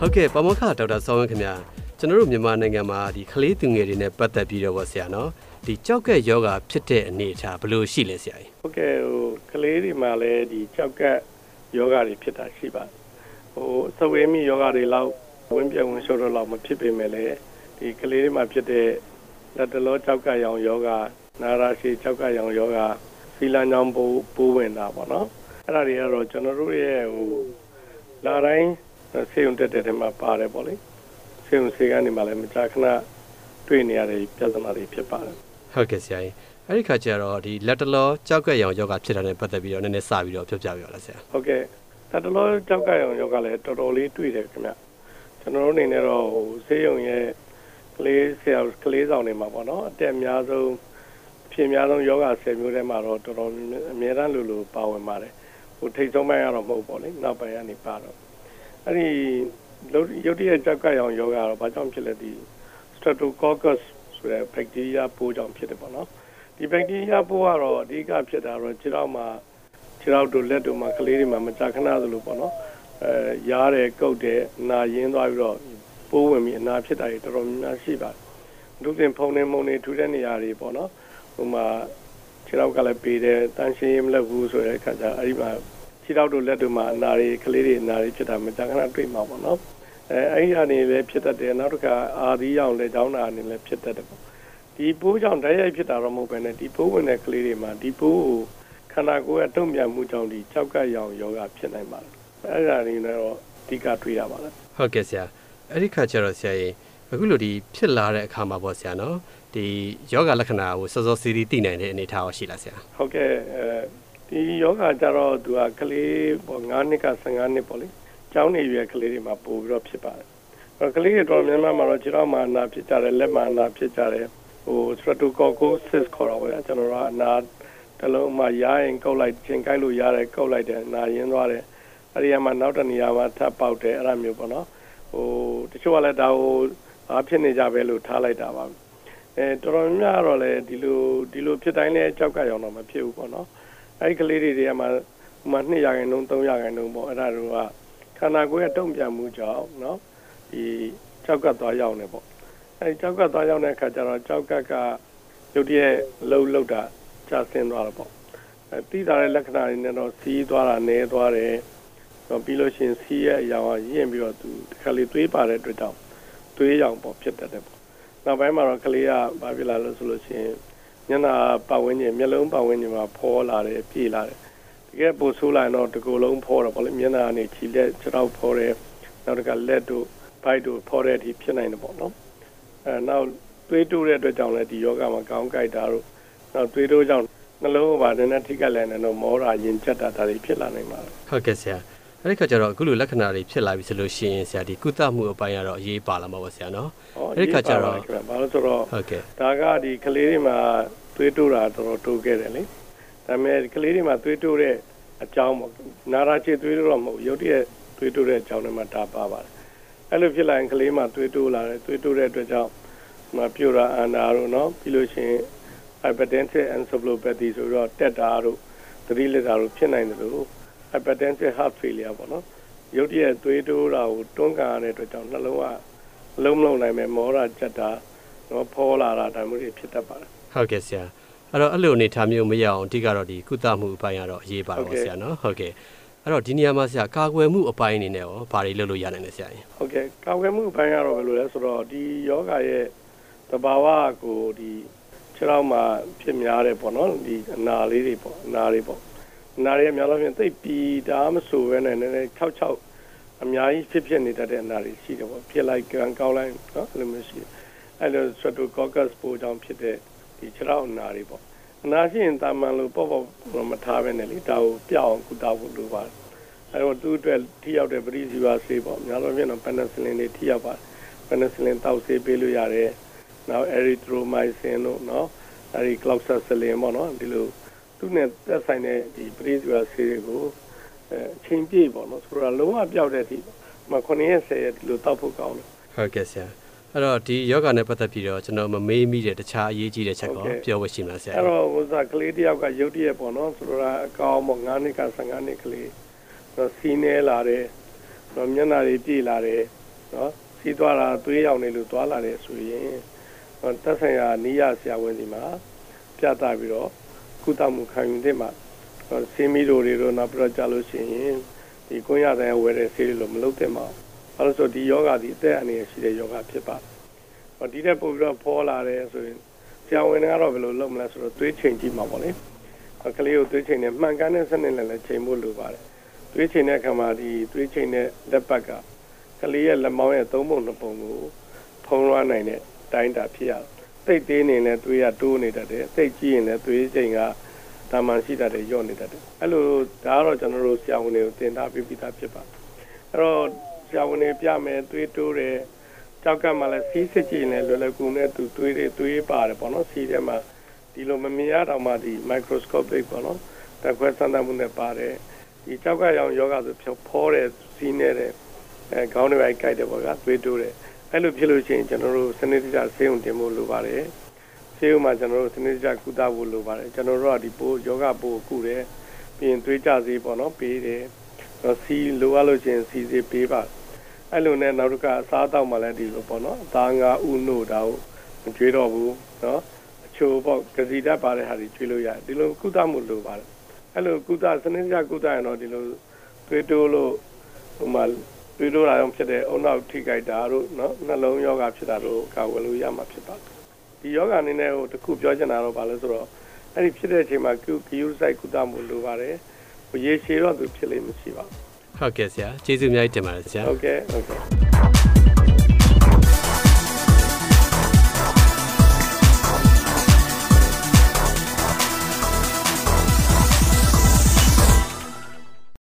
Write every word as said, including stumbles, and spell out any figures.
ဟုတ်ကဲ့ပမောက္ခဒေါက်တာစောဝင်းခင်ဗျာကျွန်တော်တို့မြန်မာနိုင်ငံမှာဒီကလေးသူငယ်တွေနဲ့ပတ်သက်ပြီးတော့ဗောဆရာနော်ဒီကြောက်ကက်ယောဂဖြစ်တဲ့အနေအထားဘယ်လိုရှိလဲဆရာကြီးဟုတ်ကဲ့ဟိုကလေးတွေမှာလည်းဒီကြောက်ကက်ယောဂတွေဖြစ်တာရှိပါဟိုသဝေမိယောဂတွေလောက်ဝင်းပြဝင်လျှော့တော့လောက်မဖြစ်ပေမဲ့လည်းဒီကလေးတွေမှာဖြစ်တဲ့လက်တလောကြောက်ကက်ရောင်ယောဂနာရာရှည်ကြောက်ကက်ရောင်ယောဂဖီလန်ကြောင့်ပိုးပိုးဝင်တာပေါ့နော်အဲ့ဒါတွေကတော့ကျွန်တော်တို့ရဲ့ဟိုလာတိုင်းဆေးရုံတက်တဲ့ထဲမှာပါတယ်ပေါ့လေဆေးရုံဆေးကနေမှလည်းမကြာခဏတွေ့နေရတဲ့ပြဿနာတွေဖြစ်ပါတယ်ဟုတ်ကဲ့ဆရာကြီးအဲ့ဒီခါကျတော့ဒီလက်တလောကြောက်ကက်ရောင်ယောဂဖြစ်တာနဲ့ပတ်သက်ပြီးတော့နည်းနည်းစပြီးတော့ပြောပြပြပါလားဆရာဟုတ်ကဲ့လက်တလောကြောက်ကက်ရောင်ယောဂလည်းတော်တော်လေးတွေ့တယ်ခင်ဗျကျွန်တော်တို့အနေနဲ့တော့ဟိုဆေးရုံရဲ့ကလေးဆရာကလေးဆောင်တွေမှာပေါ့နော်အတက်အများဆုံးဖြစ်များဆုံးယောဂဆယ်မျိုးထဲမှာတော့တော်တော်အများအားလို့လို့ပါဝင်ပါတယ်ဟိုထိတ်ဆုံးပိုင်းကတော့မဟုတ်ပေါ့လေနောက်ပိုင်းကနေပါတော့အဲ့ဒီရုတ်တရက်ကြောက်ကက်ရောင်ယောဂကတော့ဘာကြောင့်ဖြစ်လဲဒီ Streptococcus ဆိုတဲ့ bacteria ပိုးကြောင့်ဖြစ်တယ်ပေါ့နော်ဒီ bacteria ပိုးကတော့အဓိကဖြစ်တာတော့ခြေထောက်မှာခြေထောက်တို့လက်တို့မှာကလေးတွေမှာမကြာခဏသလိုပေါ့နော်အဲရားတယ်ကုတ်တယ်နာရင်းသွားပြီးတော့ပိုးဝင်ပြီးအနာဖြစ်တာတွေတော်တော်များများရှိပါတယ်ဒုတိယဖုံနေမုံနေထူတဲ့နေရာတွေပေါ့နော်ဟိုမှာခြေထောက်ကလည်းပေးတယ်တန်းရှင်းမလုပ်ဘူးဆိုတဲ့အခါကျအဲ့ဒီမှာခြေထောက်တို့လက်တို့မှာအနာတွေကလေးတွေအနာတွေဖြစ်တာမကြာခဏတွေ့မှာပေါ့နော်အဲအဲ့ဒီအနေနဲ့လည်းဖြစ်တတ်တယ်နောက်တစ်ခါအာသီးရောင်လက်ချောင်းနာအနေနဲ့ဖြစ်တတ်တယ်ပေါ့ဒီပိုးကြောင့်တိုက်ရိုက်ဖြစ်တာတော့မဟုတ်ဘဲနဲ့ဒီပိုးဝင်တဲ့ကလေးတွေမှာဒီပိုးကိုခန္ဓာကိုယ်ရဲ့တုံ့ပြန်မှုကြောင့်ဒီကြောက်ကက်ရောင်ယောဂဖြစ်နိုင်ပါတယ်အဲ့ဒါတွေနဲ့တော့အဓိကတွေ့ရပါတယ်ဟုတ်ကဲ့ဆရာအဲ့ဒီခါကျတော့ဆရာကြီးအခုလိုဒီဖြစ်လာတဲ့အခါမှာပေါ့ဆရာနော်ဒီယောဂလက္ခဏာကိုစောစောစီးစီးသိနိုင်တဲ့အနေအထားရှိလားဆရာဟုတ်ကဲ့အဲဒီယောဂကျတော့သူကကလေးပေါ့၅နှစ်က၁၅နှစ်ပေါ့လေကျောင်းနေရွယ်ကလေးတွေမှာပို့ပြီးတော့ဖြစ်ပါတယ်အဲကလေးတွေတော်များများမှာတော့ခြေထောက်မှာအနာဖြစ်ကြတယ်လက်မှာအနာဖြစ်ကြတယ်ဟို Streptococcus ခေါ်တော့ဗျာကျွန်တော်တို့ကအနာတလုံးမှာရရင်ကုတ်လိုက်ချင်းကိုက်လို့ရတယ်ကုတ်လိုက်တယ်နာရင်းသွားတယ်အဲဒီမှာနောက်တနေရာမှာထပ်ပေါက်တယ်အဲ့လိုမျိုးပေါ့နော်ဟိုတချို့ကလည်းဒါဟိုအားဖြစ်နေကြပဲလို့ထားလိုက်တာပါအဲတော်တော်များတော့လေဒီလိုဒီလိုဖြစ်တိုင်းလဲကြောက်ကရောင်တော့မဖြစ်ဘူးပေါ့နော်အဲဒီကလေးတွေတွေကမှမှနှစ်ရာခိုင်နှုန်းသုံးရာခိုင်နှုန်းပေါ့အဲ့ဒါတို့ကခန္ဓာကိုယ်ရဲ့တုံ့ပြန်မှုကြောင့်နော်ဒီကြောက်ကသွားရောက်နေပေါ့အဲဒီကြောက်ကသွားရောက်တဲ့အခါကျတော့ကြောက်ကကရုတ်တရက်လှုပ်လှုပ်တာကျဆင်းသွားတော့ပေါ့အဲတိတာတဲ့လက္ခဏာတွေနဲ့တော့စီးသွားတာနဲသွားတယ်တော့ပြီးလို့ရှိရင်စီးရဲ့အရာကရင့်ပြီးတော့သူတစ်ခါလေးသွေးပါတဲ့အတွက်ကြောင့်သွေးရောင်ပေါ့ဖြစ်တတ်တယ်ပေါ့နောက်ပိုင်းမှာတော့ကလေးကဘာဖြစ်လာလို့ဆိုလို့ရှိရင်ညနာပတ်ဝန်းကျင်မျက်လုံးပတ်ဝန်းကျင်မှာဖောလာတယ်ပြေးလာတယ်တကယ်ပိုဆိုးလာတော့တကူလုံးဖောတော့ပေါ့လေမျက်နာကနေခြေလက်ခြေထောက်ဖောတယ်နောက်တစ်ခါလက်တို့ဘိုက်တို့ဖောတဲ့အထိဖြစ်နိုင်တယ်ပေါ့နော်အဲနောက်သွေးတိုးတဲ့အတွက်ကြောင့်လည်းဒီယောဂမှာကောင်းကြိုက်တာတို့နောက်သွေးတိုးကြောင့်နှလုံးပါတဲ့နဲ့ထိကလည်းနေတော့မောတာရင်ကျက်တာဒါတွေဖြစ်လာနိုင်ပါတယ်ဟုတ်ကဲ့ဆရာအဲ့ဒီခါကျတော့အခုလိုလက္ခဏာတွေဖြစ်လာပြီဆိုလို့ရှိရင်ဆရာဒီကုသမှုအပိုင်းကတော့အရေးပါလာမှာပေါ့ဆရာနော်အဲ့ဒီခါကျတော့ဘာလို့ဆိုတော့ဟုတ်ကဲ့ဒါကဒီကလေးတွေမှာသွေးတိုးတာတော်တော်တိုးခဲ့တယ်လေဒါပေမဲ့ကလေးတွေမှာသွေးတိုးတဲ့အကြောင်းပေါ့နာရာချေသွေးတိုးတော့မဟုတ်ရုတ်တရက်သွေးတိုးတဲ့အကြောင်းတွေမှာဒါပါပါတယ်အဲ့လိုဖြစ်လာရင်ကလေးမှာသွေးတိုးလာတယ်သွေးတိုးတဲ့အတွက်ကြောင့်မပြိုတာအန်တာတို့နော်ပြီးလို့ရှိရင် hypertensive encephalopathy ဆိုတော့တက်တာတို့သတိလစ်တာတို့ဖြစ်နိုင်တယ်လို့hypertensive heart failure ပေါ့နော်ရုတ်တရက်သွေးတိုးတာကိုတွန်းကန်ရတဲ့အတွက်ကြောင့်နှလုံးကလုံးမလုံးနိုင်မဲ့မောတာချက်တာတော့ဖောလာတာဒါမျိုးတွေဖြစ်တတ်ပါတယ်ဟုတ်ကဲ့ဆရာအဲ့တော့အဲ့လိုအနေထားမျိုးမရအောင်အဓိကတော့ဒီကုသမှုအပိုင်းကတော့အရေးပါတော့ဆရာနော်ဟုတ်ကဲ့အဲ့တော့ဒီနေရာမှာဆရာကာကွယ်မှုအပိုင်းအနေနဲ့ရောဘာတွေလုပ်လို့ရနိုင်လဲဆရာကြီးဟုတ်ကဲ့ကာကွယ်မှုအပိုင်းကတော့ဘယ်လိုလဲဆိုတော့ဒီယောဂရဲ့သဘာဝကိုဒီခြေထောက်မှာဖြစ်များတယ်ပေါ့နော်ဒီအနာလေးတွေပေါ့အနာလေးပေါ့နာရီအများလို့ပြင်သိပ်ပြီးဒါမှမဆိုပဲနဲ့နည်းနည်း၆၆အများကြီးဖြစ်ဖြစ်နေတတ်တဲ့အနာတွေရှိတယ်ပေါ့ဖြစ်လိုက်ကံကောင်းလိုက်နော်အဲ့လိုမျိုးရှိတယ်အဲ့လို Streptococcus ပိုးကြောင့်ဖြစ်တဲ့ဒီခြေထောက်အနာတွေပေါ့အနာရှိရင်တာမန်လို့ပေါ့ပေါ့မထားပဲနဲ့လေဒါကိုပြအောင်ကုသဖို့လိုပါတယ်အဲ့တော့သူ့အတွက်ထိရောက်တဲ့ပရိစီဝါဆေးပေါ့များလို့ပြင်တော့ penicillin တွေထိရောက်ပါတယ် penicillin တောက်ဆေးပေးလို့ရတယ်နောက် erythromycin တို့နော်အဲ့ဒီ cloxacillin ပေါ့နော်ဒီလိုသူနဲ့သက်ဆိုင်တဲ့ဒီပရိစီဝါဆေးတွေကိုအချိန်ပြည့်ပေါ့နော်ဆိုတော့လုံးဝပြောက်တဲ့အထိမခုနှစ်ရက်ဆယ်ရက်ဒီလိုတောက်ဖို့ကောင်းတယ်ဟုတ်ကဲ့ဆရာအဲ့တော့ဒီယောဂနဲ့ပတ်သက်ပြီးတော့ကျွန်တော်မမေးမိတဲ့တခြားအရေးကြီးတဲ့ချက်ကိုပြောဝတ်ရှိမလားဆရာအဲ့တော့ဟိုစားကလေးတယောက်ကရုတ်တရက်ပေါ့နော်ဆိုတော့အကောင်ပေါ့၅နှစ်က၁၅နှစ်ကလေးတော့စီးနေလာတယ်တော့မျက်နှာတွေပြေးလာတယ်နော်စီးသွားတာသွေးရောင်နေလို့သွားလာတယ်ဆိုရင်သက်ဆိုင်ရာနီးရဆရာဝန်ဒီမှာပြသပြီးတော့ကုသမှုခံယူတဲ့မှာဆေးမီတို့တွေတော့နောက်ပြီးတော့ကြာလို့ရှိရင်ဒီကွန်းရတဲ့ဝယ်တဲ့ဆေးတွေလို့မလုပ်တဲ့မှာအဲလို့ဆိုဒီယောဂဒီအသက်အန္တရာယ်ရှိတဲ့ယောဂဖြစ်ပါတယ်ဒီတဲ့ပို့ပြီးတော့ဖောလာတယ်ဆိုရင်ဆရာဝန်ကတော့ဘယ်လိုလုပ်မလဲဆိုတော့သွေးချိန်ကြည့်မှာပေါ့လေကလေးကိုသွေးချိန်နဲ့မှန်ကန်တဲ့စနစ်နဲ့လည်းချိန်ဖို့လိုပါတယ်သွေးချိန်တဲ့အခါမှာဒီသွေးချိန်တဲ့လက်ပတ်ကကလေးရဲ့လက်မောင်းရဲ့သုံးပုံနှစ်ပုံကိုဖုံးလွှမ်းနိုင်တဲ့တိုင်းတာဖြစ်ရတယ်သိသေးနေလဲသွေးကတိုးနေတတ်တယ်သိကြည့်ရင်လည်းသွေးချိန်ကတာမန်ရှိတတ်တယ်ညော့နေတတ်တယ်အဲ့လိုဒါကတော့ကျွန်တော်တို့ဆရာဝန်တွေကိုသင်ထားပြီးပြီးသားဖြစ်ပါတယ်အဲ့တော့ဆရာဝန်တွေပြမယ်သွေးတိုးတယ်ကြောက်ကမှလည်းစီးစစ်ကြည့်ရင်လည်းလွယ်လွယ်ကူနဲ့သူသွေးတွေသွေးပါတယ်ပေါ့နော်စီးထဲမှာဒီလိုမမြင်ရတော့မှဒီ microscopic ပေါ့နော်တက်ခွဲစမ်းသပ်မှုနဲ့ပါတယ်ဒီကြောက်ကရောင်ယောဂဆိုဖြောဖောတဲ့စီးနေတဲ့အဲခေါင်းတွေပဲကြိုက်တယ်ပေါ့ကသွေးတိုးတယ်အဲ့လိုဖြစ်လို့ရှိရင်ကျွန်တော်တို့စနစ်တကျဆေးရုံတင်ဖို့လိုပါတယ်ဆေးရုံမှာကျွန်တော်တို့စနစ်တကျကုသဖို့လိုပါတယ်ကျွန်တော်တို့ကဒီပိုးယောဂပိုးကုတယ်ပြီးရင်သွေးကြစေးပေါ့နော်ပေးတယ်စီးလိုအပ်လို့ရှိရင်စီးစေးပေးပါအဲ့လိုနဲ့နောက်တစ်ခါအစားအသောက်မှလည်းဒီလိုပေါ့နော်အသားငါဥနို့တာကိုမကျွေးတော့ဘူးနော်အချို့ပေါ့ကစီဓာတ်ပါတဲ့ဟာတွေကျွေးလို့ရတယ်ဒီလိုကုသမှုလိုပါတယ်အဲ့လိုကုသစနစ်တကျကုသရင်တော့ဒီလိုသွေးတိုးလို့ဟိုမှာသွေးတိုးလာအောင်ဖြစ်တဲ့အုံနောက်ထိခိုက်တာတို့နော်နှလုံးယောဂဖြစ်တာတို့ကာဝယ်လို့ရမှာဖြစ်ပါတယ်ဒီယောဂအနေနဲ့ဟိုတခုပြောချင်တာတော့ဘာလဲဆိုတော့အဲ့ဒီဖြစ်တဲ့အချိန်မှာဂရုစိုက်ကုသမှုလိုပါတယ်ဟိုရေရှည်တော့သူဖြစ်လိမ့်မရှိပါဘူးဟုတ်ကဲ့ဆရာကျေးဇူးအများကြီးတင်ပါတယ်ဆရာဟုတ်ကဲ့ဟုတ်ကဲ့